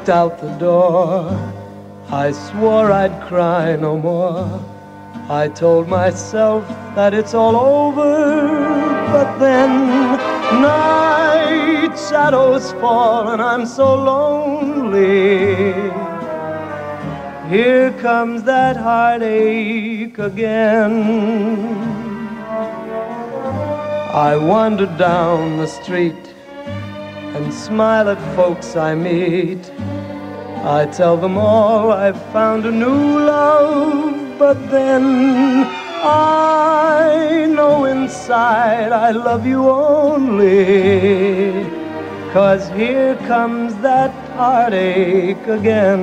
out the door. I swore I'd cry no more. I told myself that it's all over, but then night shadows fall and I'm so lonely. Here comes that heartache again. I wander down the street and smile at folks I meet. I tell them all I've found a new love, but then I know inside I love you only. 'Cause here comes that heartache again.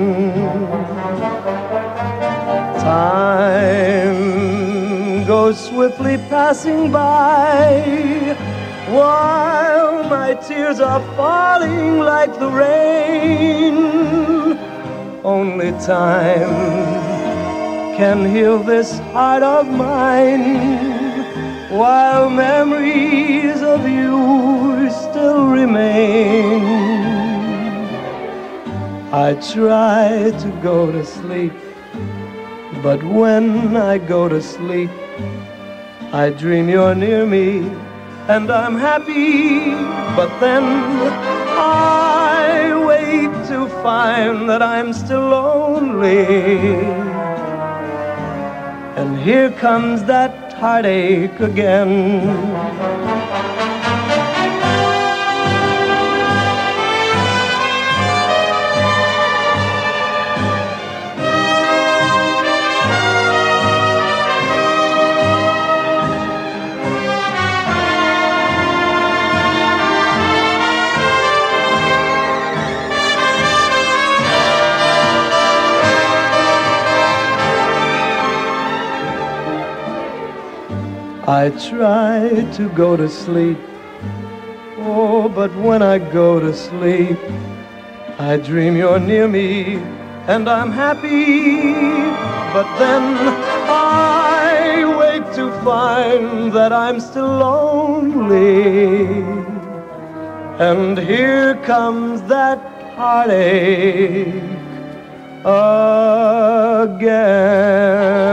Time goes swiftly passing by, while my tears are falling like the rain. Only time can heal this heart of mine, while memories of you still remain. I try to go to sleep, but when I go to sleep, I dream you're near me and I'm happy, but then I wait to find that I'm still lonely. And here comes that heartache again. I try to go to sleep, oh, but when I go to sleep, I dream you're near me and I'm happy, but then I wake to find that I'm still lonely. And here comes that heartache again.